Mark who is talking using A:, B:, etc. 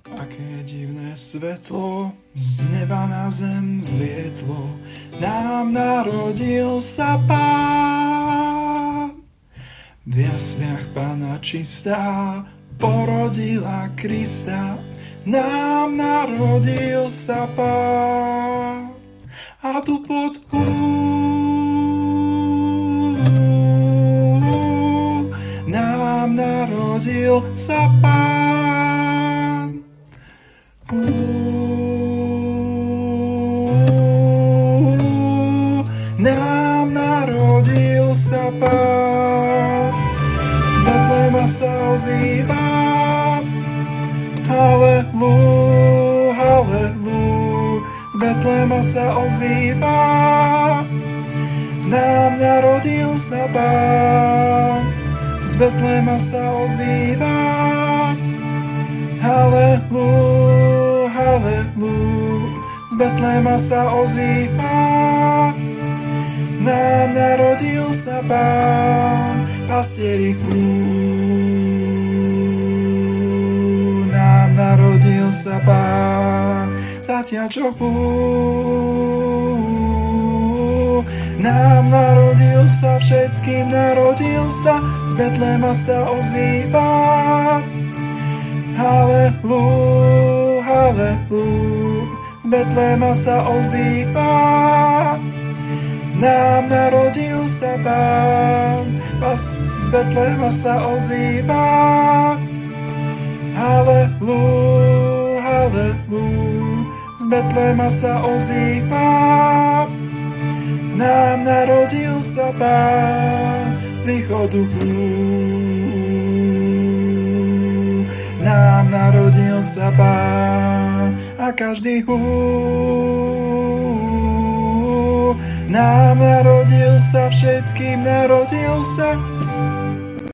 A: Aké divné svetlo z neba na zem zlietlo, nám narodil sa Pán. V jasliach Panna čistá porodila Krista, nám narodil sa Pán. A tu pod nám narodil sa Pán. Nám narodil sa Pán. Z Betlema sa ozýva halelú, halelú. Z Betlema sa ozýva, nám narodil sa Pán. Z Betlema sa ozýva halelú, halelú. Z Betlema sa ozýva, nám narodil sa Pán. Pastieri, nám narodil sa Pán. Zatiaľ čo nám narodil sa, všetkým narodil sa, z Betlema sa ozýva halelú, halelú. Z Betlema sa ozýva, nám narodil sa Pán. Z Betlema sa ozýva halelú, halelú. Z Betlema sa ozýva, nám narodil sa Pán. Príchodu nám narodil sa Pán. A každý nám narodil sa, všetkým narodil sa,